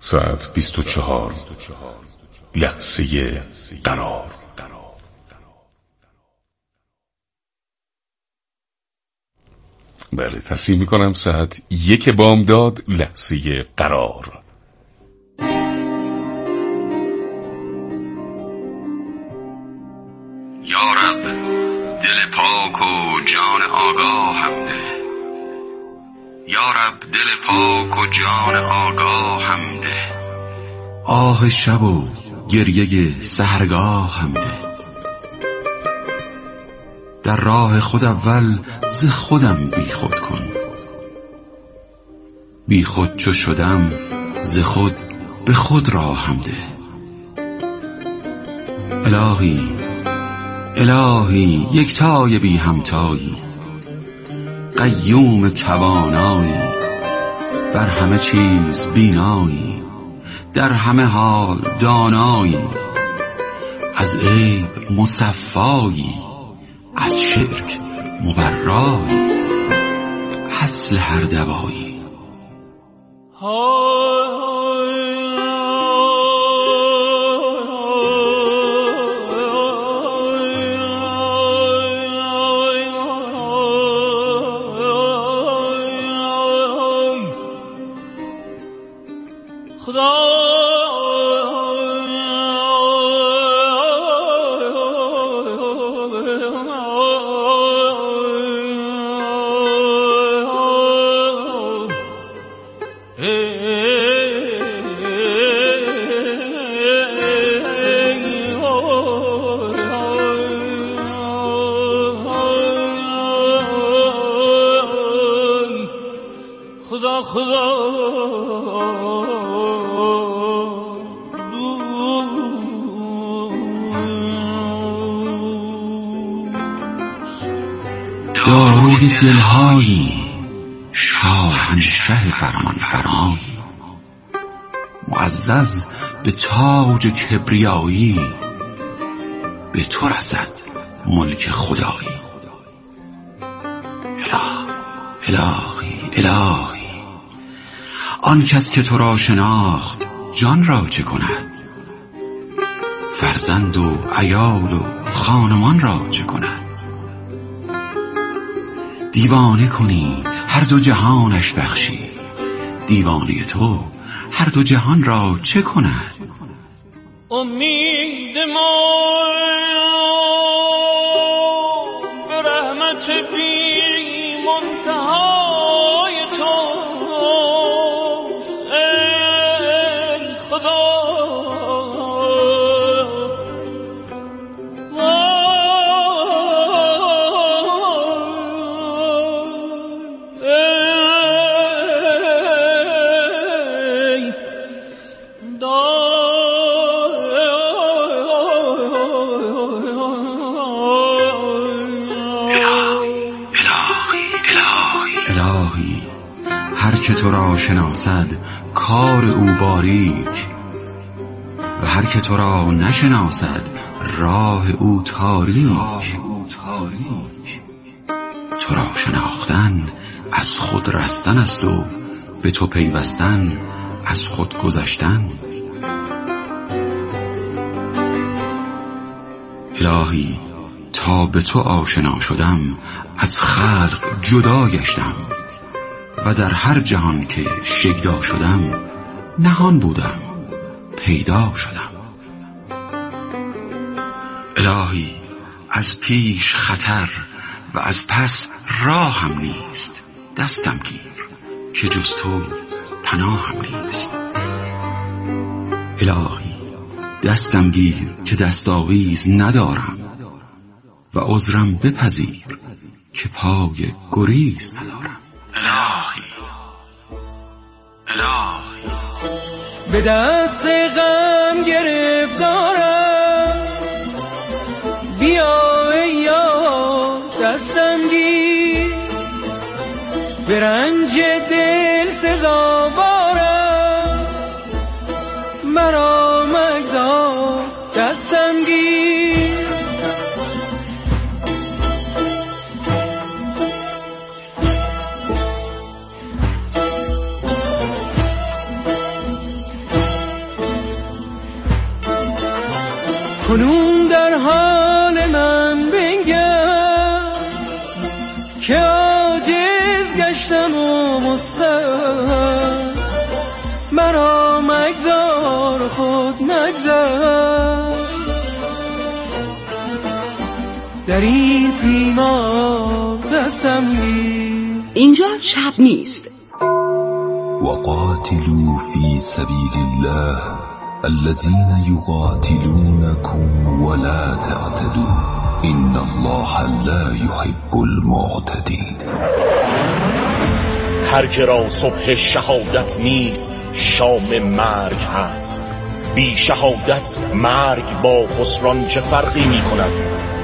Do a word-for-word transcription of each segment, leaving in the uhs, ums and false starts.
ساعت بیست و چهار. لحظه قرار. بله، تصحیح میکنم، ساعت یک بامداد، لحظه قرار. یا رب دل پاک و جان آگاه هم ده، یا رب دل پاک و جان آگاه هم ده، آه شب و گریه سحرگاه هم ده. در راه خود اول ز خودم بی خود کن، بی خود چو شدم ز خود به خود راه هم ده. الهی الهی یکتای بی همتایی، قیوم توانایی، بر همه چیز بینایی، در همه حال دانایی، از عیب مصفایی، از شرک مبرایی، اصل هر دوایی. خدا خدا داروی دلهایی، شاهنشه فرمان فرمایی، معزز به تاج کبریایی، به تو رسد ملک خدایی. اله الهی الهی آن کس که تو را شناخت جان را چه کند؟ فرزند و عیال و خانمان را چه کند؟ دیوانه کنی هر دو جهانش بخشی، دیوانه تو هر دو جهان را چه کند؟ امید ما به رحمت بی منتهای توست ای خدا. الهی هر که تو را شناسد کار او باریک، و هر که تو را نشناسد راه او تاریک. تو را شناختن از خود رستن است و به تو پیوستن از خود گذشتن. الهی تا به تو آشنا شدم از خلق جدا گشتم، و در هر جهان که شیدا شدم نهان بودم پیدا شدم. الهی از پیش خطر و از پس راهم نیست، دستم گیر که جز تو پناهم نیست. الهی دستم گیر که دستاویز ندارم، و عذرم بپذیر که پای گریز ندارم. الهی الهی به دست غم گرفتارم، بیا ای یار دستم گیر، به رنج دل سزاوارم، مرا مگذار دستم گیر. کنون در حال من بنگر که عاجز گشتم و مستحق، مرا مگذار خود مگذر در این تیمار دستم گیر. اینجا شب نیست. وقاتلوا في سبيل الله الذين يقاتلونكم ولا تعتدوا إن الله لا يحب المعتدين. هر که را صبح شهادت نیست شام مرگ هست. بی شهادت مرگ با خسران چه فرقی می کند؟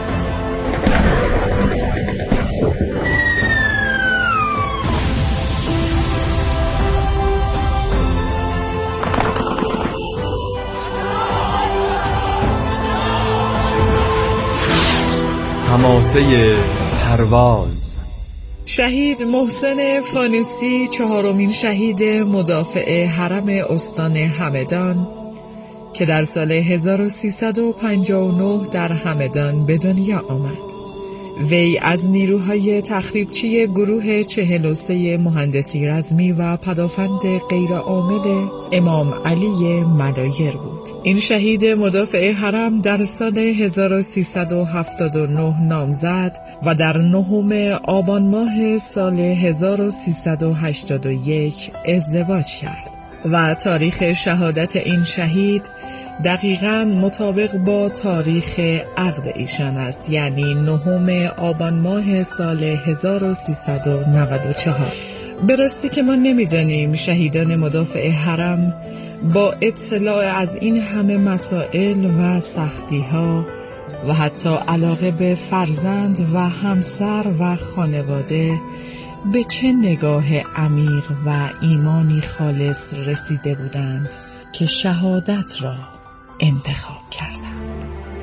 حماسه پرواز. شهید محسن فانوسی، چهارمین شهید مدافع حرم استان همدان که در سال هزار و سیصد و پنجاه و نه در همدان به دنیا آمد. وی از نیروهای تخریبچی گروه چهل و سه مهندسی رزمی و پدافند غیرعامل امام علی ملایر بود. این شهید مدافع حرم در سال هزار و سیصد و هفتاد و نه نامزد و در نهم آبان ماه سال هزار و سیصد و هشتاد و یک ازدواج کرد و تاریخ شهادت این شهید دقیقاً مطابق با تاریخ عقد ایشان است، یعنی نهم آبان ماه سال هزار و سیصد و نود و چهار. به راستی که ما نمیدانیم شهیدان مدافع حرم با اطلاع از این همه مسائل و سختی ها و حتی علاقه به فرزند و همسر و خانواده به چه نگاه عمیق و ایمانی خالص رسیده بودند که شهادت را انتخاب کردند.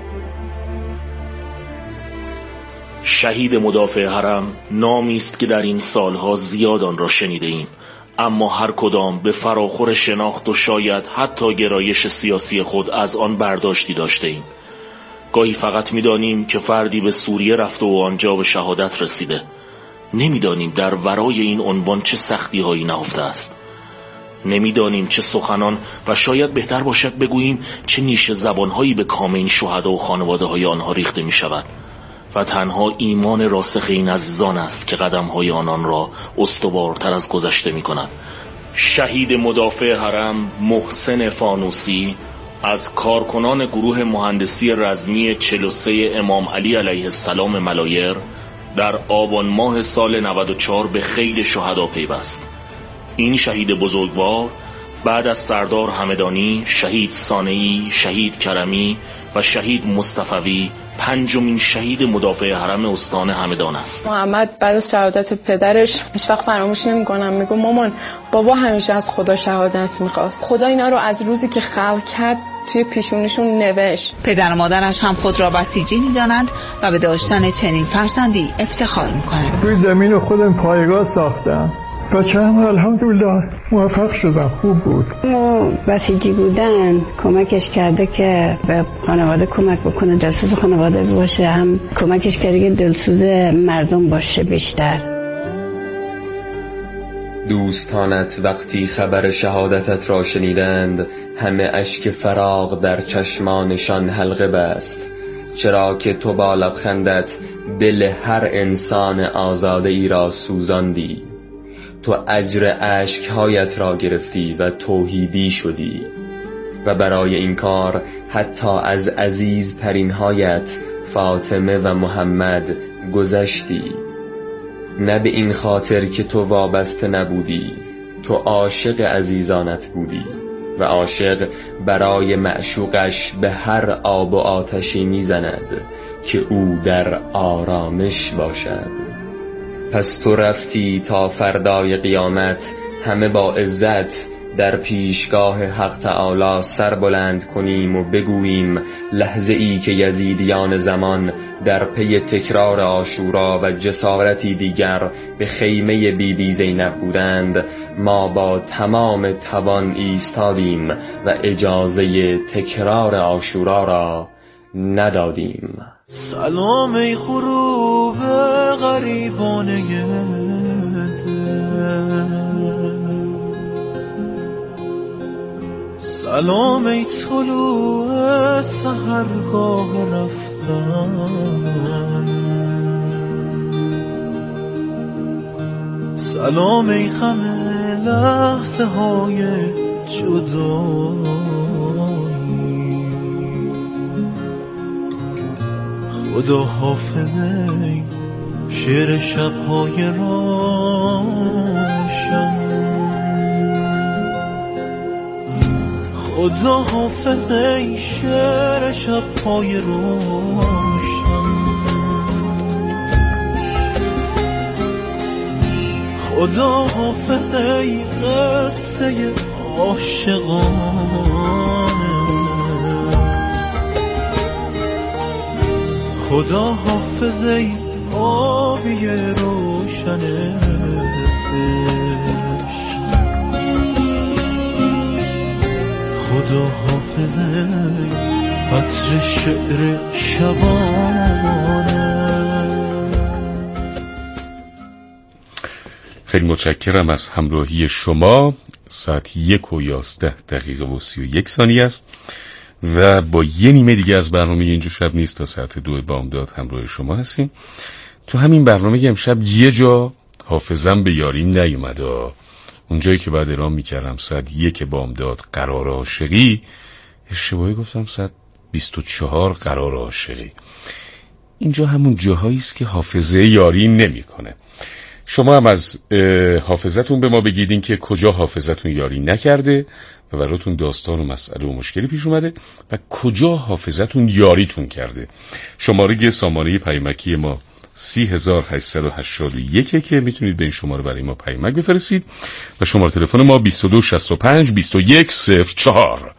شهید مدافع حرم نامی است که در این سالها زیاد آن را شنیده ایم، اما هر کدام به فراخور شناخت و شاید حتی گرایش سیاسی خود از آن برداشتی داشته ایم. گاهی فقط می‌دانیم که فردی به سوریه رفته و آنجا به شهادت رسیده. نمی‌دانیم در ورای این عنوان چه سختی‌هایی نهفته است. نمی‌دانیم چه سخنان و شاید بهتر باشد بگوییم چه نیش زبان‌هایی به کام این شهدا و خانواده‌های آنها ریخته می‌شود و تنها ایمان راسخ این عزیزان است که قدم‌های آنان را استوارتر از گذشته می‌کند. شهید مدافع حرم محسن فانوسی از کارکنان گروه مهندسی رزمی چهل و سه امام علی علیه السلام ملایر در آبان ماه سال نود و چهار به خیل شهدا پیوست. این شهید بزرگوار بعد از سردار همدانی، شهید صانعی، شهید کرمی و شهید مصطفوی پنجمین شهید مدافع حرم استان همدان است. محمد بعد از شهادت پدرش هیچ وقت فراموش نمی‌کنم، میگه مامان بابا همیشه از خدا شهادت می‌خواست. خدا اینا رو از روزی که خلق کرد توی پیشونیشون نوشت. پدر و مادرش هم خود را بسیجی می‌دانند و به داشتن چنین فرزندی افتخار می‌کنند. روی زمین رو خودم پایگاه ساختم. بچه هم الحمدلله موفق شدن، خوب بود. ما بسیجی بودن کمکش کرده که به خانواده کمک بکنه، دلسوز خانواده باشه، هم کمکش کرده که دلسوز مردم باشه بیشتر. دوستانت وقتی خبر شهادتت را شنیدند همه اشک فراق در چشمانشان حلقه بست، چرا که تو با لبخندت دل هر انسان آزاده ای را سوزاندی. تو اجر اشکهایت را گرفتی و توحیدی شدی و برای این کار حتی از عزیز ترین هایت فاطمه و محمد گذشتی. نه به این خاطر که تو وابسته نبودی، تو عاشق عزیزانت بودی و عاشق برای معشوقش به هر آب و آتشی میزند که او در آرامش باشد. پس تو رفتی تا فردای قیامت همه با عزت در پیشگاه حق تعالی سر بلند کنیم و بگوییم لحظه ای که یزیدیان زمان در پی تکرار عاشورا و جسارتی دیگر به خیمه بی بی زینب بودند، ما با تمام توان ایستادیم و اجازه تکرار عاشورا را ندادیم. سلام ای غروب غریبانه سلام ای طلوع سحرگاه رفتن سلام ای غم لحظه های جدایی خدا حافظه شعر شبهای روشن خدا حافظه شعر شبهای روشن خدا حافظه قصه عاشقانه خدا حافظه آبی روشنه خدا حافظه عطر شعر شبانه. خیلی متشکرم از همراهی شما. ساعت یک و یازده دقیقه و سی و یک ثانیه است و با یه نیمه دیگه از برنامه اینجا شب نیست تا ساعت دو بامداد همراه شما هستیم. تو همین برنامه امشب یه جا حافظم به یاریم نیومده، اون جایی که بعد اعلام میکردم ساعت یک بامداد قرار عاشقی، اشتباهی گفتم ساعت بیست و چهار قرار عاشقی. اینجا همون جاهایی است که حافظه یاری نمیکنه. شما هم از حافظتون به ما بگیدین که کجا حافظتون یاری نکرده و براتون داستان و مسئله و مشکلی پیش اومده و کجا حافظتون یاریتون کرده. شماره سامانه پیامکی ما سی هزار هشتصد و هشتاد و یک که میتونید به این شماره برای ما پیامک بفرستید و شماره تلفن ما بیست و دو شصت و پنج بیست و یک صفر چهار.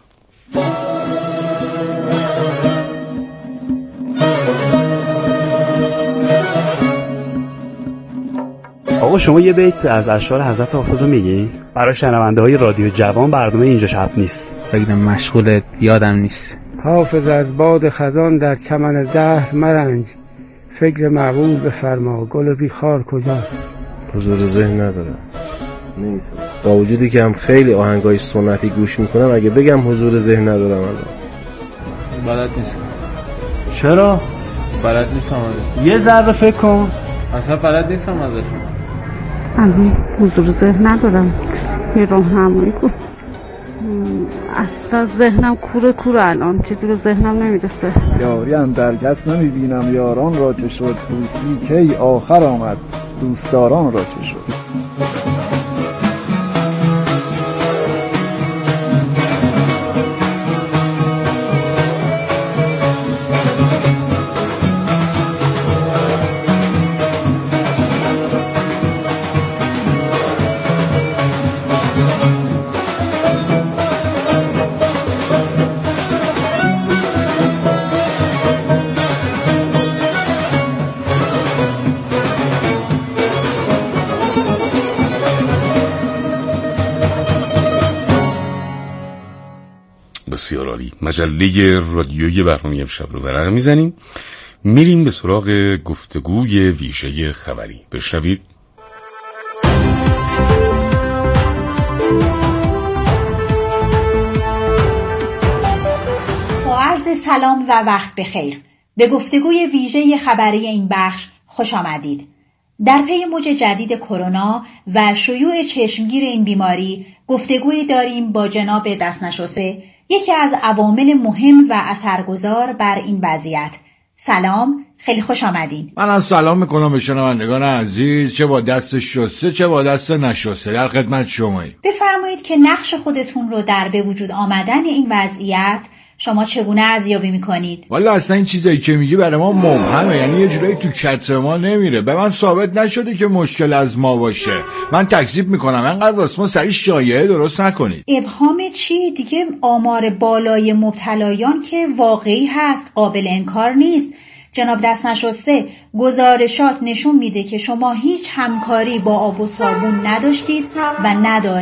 آقا شما یه بیت از اشعار حضرت حافظ رو میگی؟ برای شنونده های رادیو جوان برنامه اینجا شب نیست. بگم مشغول یادم نیست. حافظ از باد خزان در چمن دهر مرنج، فکر معقول بفرما گل بی خار کجاست؟ حضور ذهن ندارم، نمیتونم. با وجودی که هم خیلی آهنگای سنتی گوش میکنم، اگه بگم حضور ذهن ندارم الان بلد نیستم. چرا؟ بلد نیستم ازش. یه ذره فکر کن. اصلا بلد نیستم ازش. الان حضور ذهن ندارم، یه راهنمایی کن. اصلا ذهنم کوره کوره، الان چیزی به ذهنم نمیرسه. یاری اندر کس نمیبینم یاران را که شد، دوستی کی آخر آمد دوستداران را که شد. بسیار عالی. مجله رادیویی برنامه امشب رو ورق میزنیم، میریم به سراغ گفتگوی ویژه خبری. بشنوید. با عرض سلام و وقت بخیر. به گفتگوی ویژه خبری این بخش خوش آمدید. در پی موج جدید کرونا و شیوع چشمگیر این بیماری گفتگویی داریم با جناب دستنشسته، یکی از عوامل مهم و اثرگذار بر این وضعیت. سلام، خیلی خوش آمدین. منم سلام میکنم به شنوندگان عزیز، چه با دست شسته چه با دست نشسته، در خدمت شماییم. بفرمایید که نقش خودتون رو در به وجود آمدن این وضعیت شما چگونه ارزیابی میکنید؟ والا اصلا این چیزایی که میگی برای ما مبهمه، یعنی یه جورایی تو کت ما نمیره. به من ثابت نشده که مشکل از ما باشه. من تکذیب میکنم، انقدر واسه ما سری شایعه درست نکنید. ابهام چی دیگه؟ آمار بالای مبتلایان که واقعی هست، قابل انکار نیست. جناب دستنشسته، گزارشات نشون میده که شما هیچ همکاری با آب و صابون نداشتید و ندارید.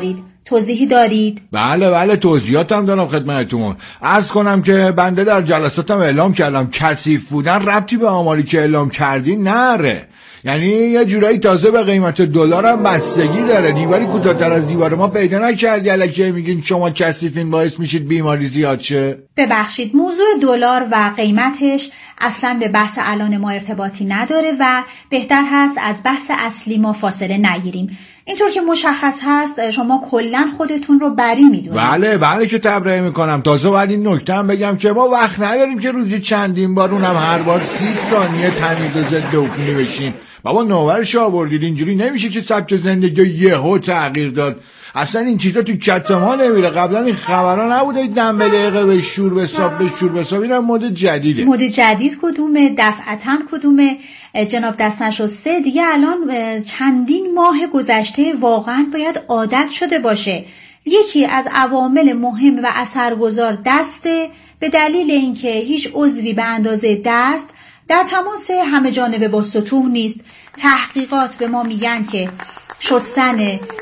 توضیحی دارید؟ بله بله توضیحاتم دارم خدمتتون. عرض کنم که بنده در جلساتم اعلام کردم کثیف بودن ربطی به آماری که اعلام کردی نره. یعنی یه جورایی تازه به قیمت دلار هم بستگی داره. دیواری کوتاه‌تر از دیوار ما پیدا نکردی الکی میگین شما کثیفین باعث میشید بیماری زیاد شه. ببخشید موضوع دلار و قیمتش اصلا به بحث الان ما ارتباطی نداره و بهتر هست از بحث اصلی ما فاصله نگیریم. اینطور که مشخص هست شما کلا خودتون رو بری میدونید. بله بله که تبرئه میکنم. تازه باید این نکته هم بگم که ما وقت نداریم که روزی چندین بار اونم هر بار سی ثانیه تمیز و ضد عفونی بشیم. بابا نوورش آوردید. اینجوری نمیشه که سبک زندگی یهو تغییر داد. اصلا این چیزا تو کت ما نمیره. قبلا این خبرها نبوده دم به دقیقه به شور بساب به شور بساب. اینم مد جدیده. مد جدید کدومه؟ دفعتاً کدومه؟ جناب دست نشسته دیگه الان چندین ماه گذشته واقعا باید عادت شده باشه. یکی از عوامل مهم و اثرگذار دسته، به دلیل اینکه هیچ عضوی به اندازه دست در تماس همه جانبه با سطوح نیست. تحقیقات به ما میگن که شستن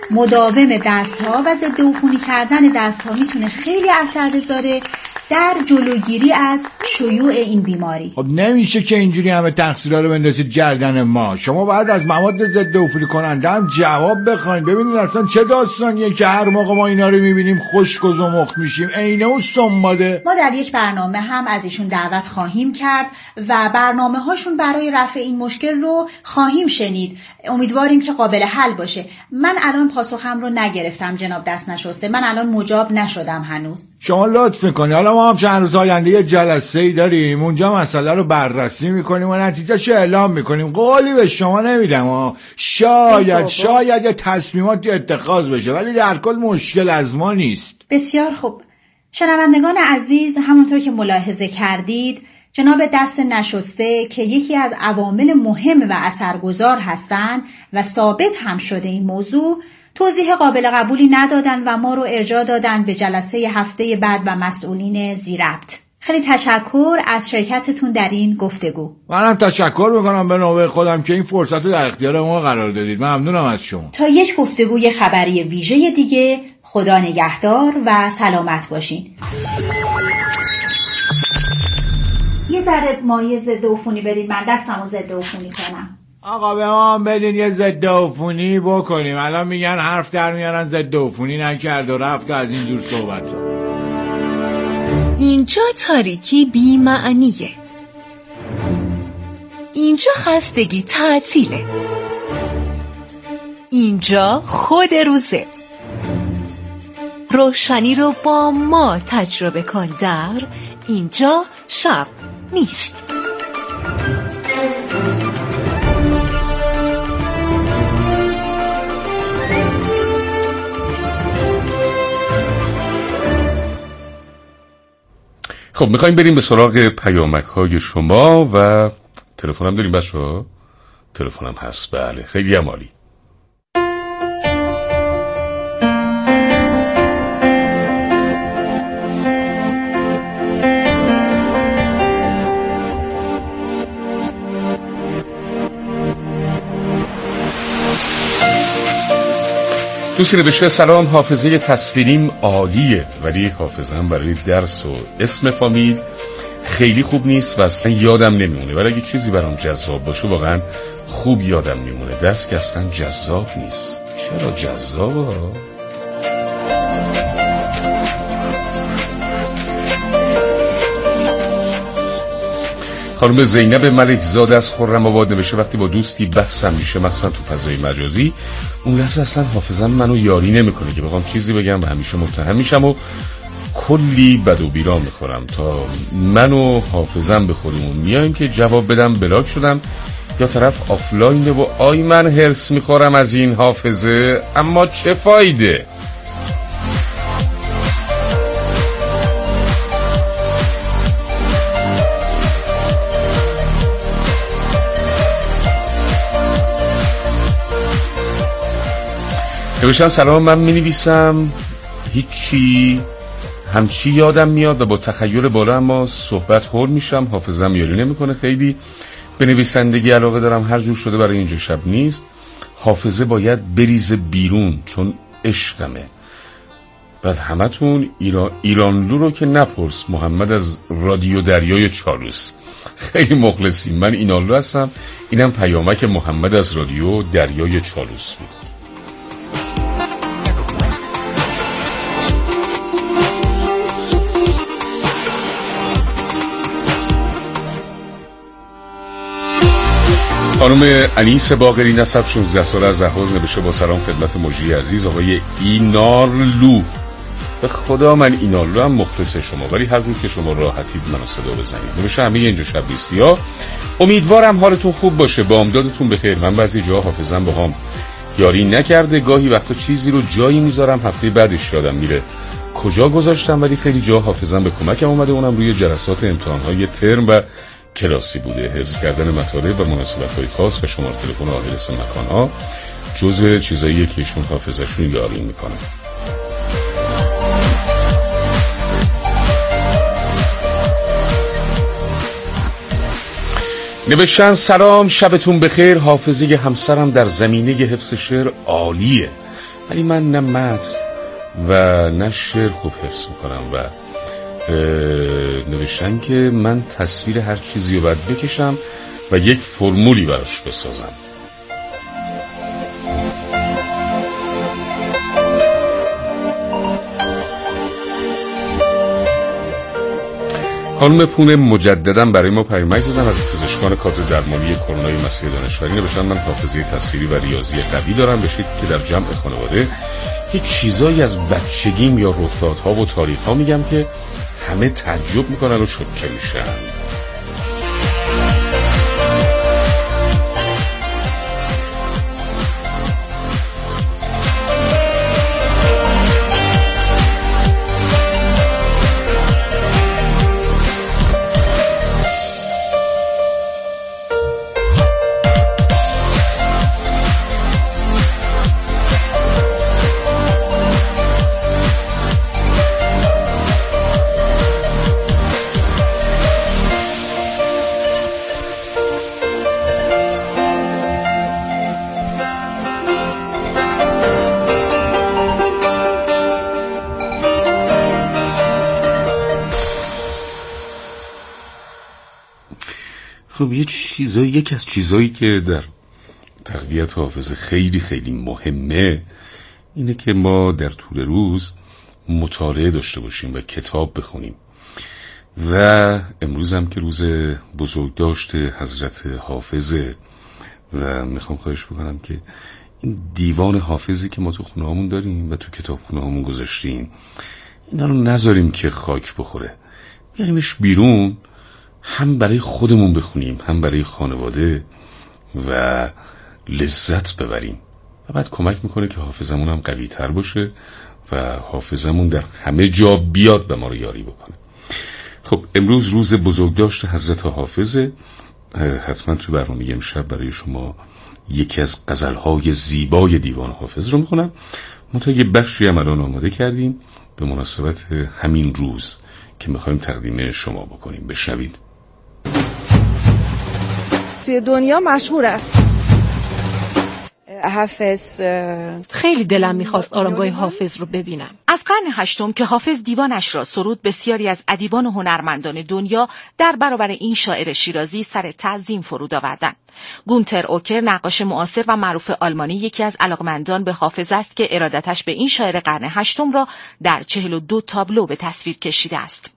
مداوم دستها و ضد عفونی کردن دستها میتونه خیلی اثر بذاره در جلوگیری از شیوع این بیماری. خب نمیشه که اینجوری همه تقصیرها رو بندازید گردن ما. شما باید از مواد ضد عفونی کننده هم جواب بخواید. ببینید اصلا چه داستانیه که هر موقع ما اینا رو میبینیم خشک و زمخت میشیم. عینه و سنباده. ما در یک برنامه هم از ایشون دعوت خواهیم کرد و برنامه هاشون برای رفع این مشکل رو خواهیم شنید. امیدواریم که قابل حل باشه. من الان پاسخم رو نگرفتم جناب دست نشسته. من الان مجاب نشدم هنوز. شما لطف میکنی. حالا ما هم چند روز آینده یه جلسه‌ای داریم. اونجا مسئله رو بررسی میکنیم و نتیجهش اعلام میکنیم. قولی به شما نمیدم ها. شاید شاید یه تصمیماتی اتخاذ بشه ولی در کل مشکل از ما نیست. بسیار خوب. شنوندگان عزیز، همونطور که ملاحظه کردید جناب دست نشسته که یکی از عوامل مهم و اثرگذار هستند و ثابت هم شده این موضوع، توضیح قابل قبولی ندادن و ما رو ارجاع دادن به جلسه هفته بعد و مسئولین ذی‌ربط. خیلی تشکر از شرکتتون در این گفتگو. منم تشکر میکنم به نوبه خودم که این فرصت رو در اختیار ما قرار دادید. ممنونم از شما. تا یک گفتگوی خبری ویژه دیگه، خدا نگهدار و سلامت باشین. یه ذره مایع ضد عفونی بدید من دستمو ضد عفونی کنم. آقا به ما هم بدین یه ضد عفونی بکنیم. الان میگن حرف در میارن ضد عفونی نکرد و رفت از اینجور صحبت ها. اینجا تاریکی بی معنیه. اینجا خستگی تعطیله. اینجا خود روزه. روشنی رو با ما تجربه کن در اینجا شب نیست. خب میخوایم بریم به سراغ پیامک های شما و تلفن هم داریم بچه ها؟ تلفن هم هست. بله خیلی عالی. دوستی نوشته سلام، حافظه تصویریم عالیه ولی حافظم برای درس و اسم فامیل خیلی خوب نیست و اصلا یادم نمیمونه. ولی اگه چیزی برام جذاب باشه واقعا خوب یادم میمونه. درس که اصلا جذاب نیست. چرا جذابه؟ خانم زینب ملک زاده از خرم‌آباد نوشته وقتی با دوستی بحثم میشه مثلا تو فضای مجازی، اون لحظه اصلا حافظم منو یاری نمیکنه که بخوام چیزی بگم و همیشه متهم میشم و کلی بد و بیرا میخورم تا منو حافظم به خودمون میایم که جواب بدم بلاک شدم یا طرف آفلاینه و آی من هرس میخورم از این حافظه، اما چه فایده؟ نوشتن سلام، من می نویسم هیچی همچی یادم میاد و با تخیل بالا اما صحبت هول میشم، حافظم یاری نمیکنه. خیلی به نویسندگی علاقه دارم، هر جور شده برای اینجا شب نیست. حافظه باید بریزه بیرون چون عشقمه. بعد همتون ایران ایرانلو رو که نپرس، محمد از رادیو دریای چالوس. خیلی مخلصیم. من اینالو هستم. اینم پیامک محمد از رادیو دریای چالوس بود. خانم انیس باقری نسب شانزده ساله از اهواز نوشته با سلام خدمت مجری عزیز آقای اینارلو. به خدا من اینارلو هم مخلص شما، ولی هر روز که شما راحتید منو صدا بزنید. نوشته همه اینجا شب نیستی ها. امیدوارم حالتون خوب باشه، بامدادتون بخیر. من بعضی جا حافظم با هم یاری نکرده، گاهی وقتا چیزی رو جایی میذارم هفته بعدش یادم میره کجا گذاشتم، ولی خیلی جا حافظم به کمکم اومده، اونم روی جلسات امتحانهای ترم و کلاسی بوده. حفظ کردن مطالب و مناسبت‌های خاص و شماره تلفن و آدرس مکان‌ها جزء چیزاییه که ایشون حافظشون یاری میکنه. نوشتن سلام، شبتون بخیر. حافظه همسرم در زمینه حفظ شعر عالیه، ولی من نه متن و نه شعر خوب حفظ میکنم و نوشتن که من تصویر هر چیزی رو باید بکشم و یک فرمولی براش بسازم. خانم پونه مجددا برای ما پیامک زدن از پزشکان کادر درمانی کرونای مسیح دانشوری. نوشتن من حافظه تصویری و ریاضی قوی دارم، به شکلی که در جمع خانواده یه چیزایی از بچگیم یا رخدادها و تاریخ‌ها میگم که همه تعجب میکنن و شوکه میشن. خب یه چیزایی یکی از چیزایی که در تقویت حافظه خیلی خیلی مهمه اینه که ما در طول روز مطالعه داشته باشیم و کتاب بخونیم. و امروز هم که روز بزرگداشت حضرت حافظه و میخوام خواهش بکنم که این دیوان حافظی که ما تو خونه هامون داریم و تو کتاب خونه هامون گذاشتیم اینا رو نذاریم که خاک بخوره، بیاریمش بیرون، هم برای خودمون بخونیم هم برای خانواده و لذت ببریم و بعد کمک میکنه که حافظمون هم قوی تر باشه و حافظمون در همه جا بیاد به ما رو یاری بکنه. خب امروز روز بزرگداشت حضرت حافظه. حتما تو برنامه امشب برای شما یکی از غزلهای زیبای دیوان حافظ رو میخونم. ما تا یه بخشی هم الان آماده کردیم به مناسبت همین روز که میخوایم تقدیم شما بکنیم. بشنوید. توی دنیا مشهوره حافظ. خیلی دلم میخواست آرامگاه حافظ رو ببینم. از قرن هشتم که حافظ دیوانش را سرود، بسیاری از ادیبان و هنرمندان دنیا در برابر این شاعر شیرازی سر تعظیم فرود آوردند. گونتر اوکر، نقاش معاصر و معروف آلمانی، یکی از علاقمندان به حافظ است که ارادتش به این شاعر قرن هشتم را در چهل و دو تابلو به تصویر کشیده است.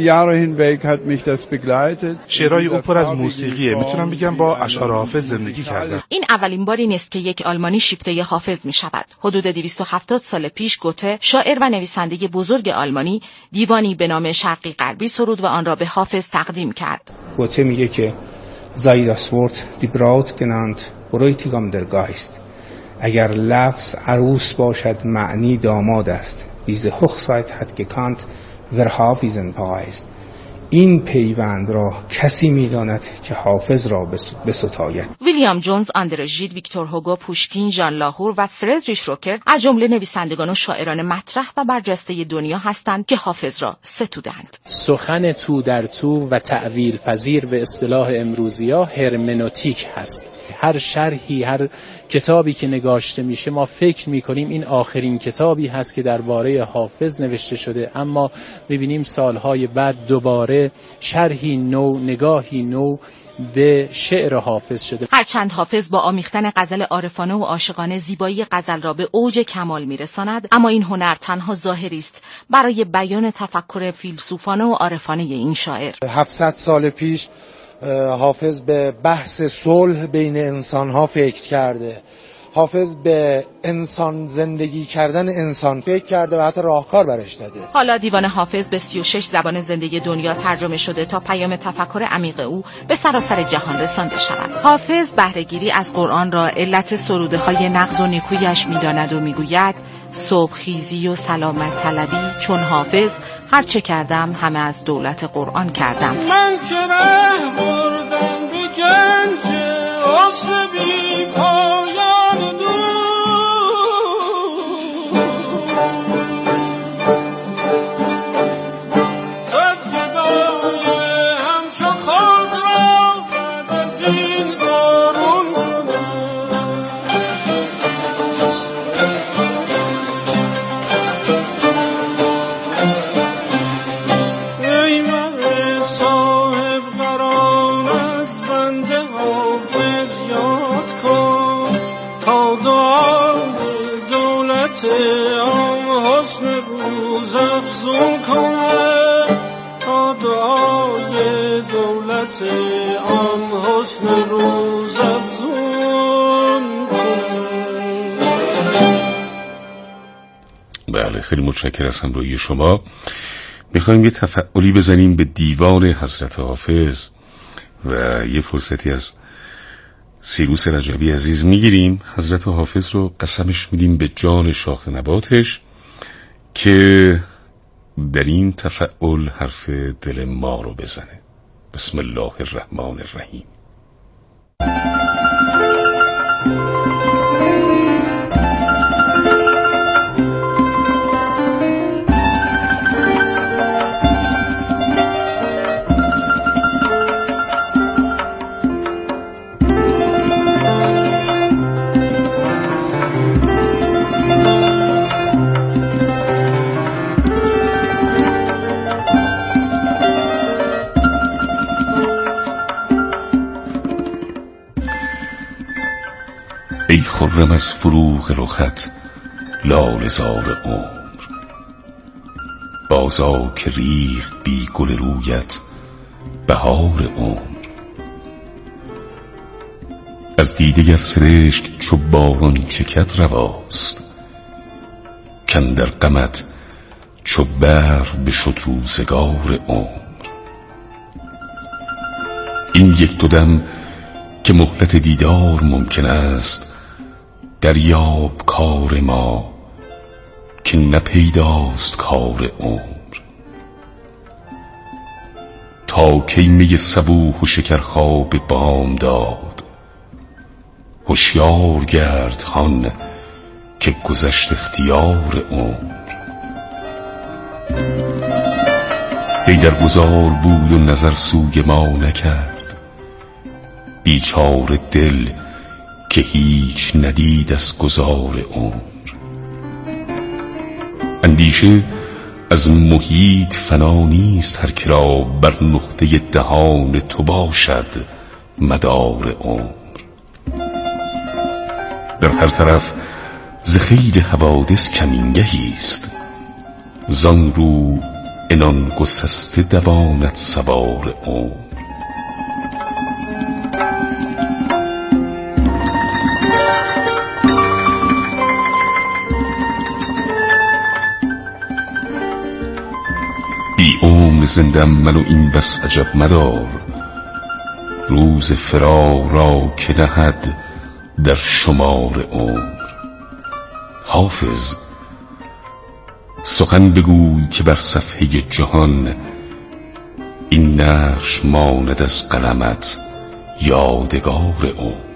شعرهای او پر از موسیقیه. میتونم بگم با اشعار حافظ زندگی کردم. این اولین باری نیست که یک آلمانی شیفته حافظ می شود. حدود دویست و هفتاد سال پیش گوته، شاعر و نویسنده بزرگ آلمانی، دیوانی به نام شرقی غربی سرود و آن را به حافظ تقدیم کرد. گوته میگه که sei das Wort die Braut genannt, Bräutigam der Geist. اگر لفظ عروس باشد معنی داماد است. Diese Hochzeit hat gekannt, wer Hafizen ist. این پیوند را کسی می‌داند که حافظ را بستاید. ویلیام جونز، آندره ژید، ویکتور هوگو، پوشکین، ژان لاهور و فردریش روکر از جمله نویسندگان و شاعران مطرح و برجسته دنیا هستند که حافظ را ستودند. سخن تو در تو و تأویل پذیر به اصطلاح امروزی‌ها هرمنوتیک هست. هر شرحی، هر کتابی که نگاشته میشه ما فکر میکنیم این آخرین کتابی هست که درباره حافظ نوشته شده، اما میبینیم سالهای بعد دوباره شرحی نو، نگاهی نو به شعر حافظ شده. هرچند حافظ با آمیختن غزل عارفانه و عاشقانه زیبایی غزل را به اوج کمال میرساند، اما این هنر تنها ظاهری است برای بیان تفکر فیلسوفانه و عارفانه این شاعر. هفتصد سال پیش حافظ به بحث صلح بین انسانها فکر کرده. حافظ به انسان زندگی کردن انسان فکر کرده و حتی راهکار برش داده. حالا دیوان حافظ به سی و شش زبان زندگی دنیا ترجمه شده تا پیام تفکر عمیق او به سراسر جهان رسانده شود. حافظ بهره‌گیری از قرآن را علت سروده های نغز و نیکویش می‌داند و می‌گوید صبح خیزی و سلامت طلبی چون حافظ هر چه کردم همه از دولت قرآن کردم. من که ره بردم به گنج حسن بی پایان دور، صد گدای همچو خود را بعد از این بارون کنم. ای من صاحب قرار از بنده حافظ یاد کن تا دعای دولت عام حسن روز افزون کنه، تا دعای دولت عام حسن روز افزون کنه. بله، خیلی متشکرم از همراهی شما. میخوایم یه تفعالی بزنیم به دیوان حضرت حافظ و یه فرصتی از سیروس رجبی عزیز میگیریم. حضرت حافظ رو قسمش میدیم به جان شاخ نباتش که در این تفعال حرف دل ما رو بزنه. بسم الله الرحمن الرحیم. ای خرم از فروغ رخت لاله زار عمر، بازا که ریخت بی گل رویت بهار عمر. از دیده گر سرشک چو باران چکد رواست، کاندر غمت چو برق بشد روزگار عمر. این یک دو دم که مهلت دیدار ممکن است، دریاب کار ما که نپیداست کار عمر. تا کی می صبوح و شکرخواب بام داد، هوشیار گرد هان که گذشت اختیار عمر. ای در گذار بود و نظر سوی ما نکرد، بیچاره دل که هیچ ندید از گذار عمر. اندیشه از محیط فنا نیست، هر که را بر نقطه دهان تو باشد مدار عمر. در هر طرف ز خیل حوادث کمینگهی است، زان رو عنان گسسته دواند سوار عمر. بی عمر زندم من و این بس عجب مدار، روز فراق را که نهد در شمار عمر. حافظ سخن بگوی که بر صفحه جهان، این نقش ماند از قلمت یادگار عمر.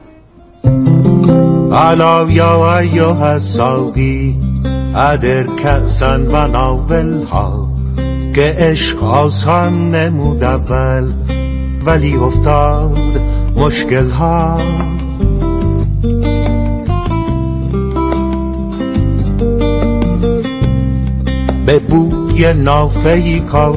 الا یا ایها الساقی ادر کأسا و ناولها، که عشق آسان نمود اول ولی افتاد مشکل ها به بوی نافه‌ای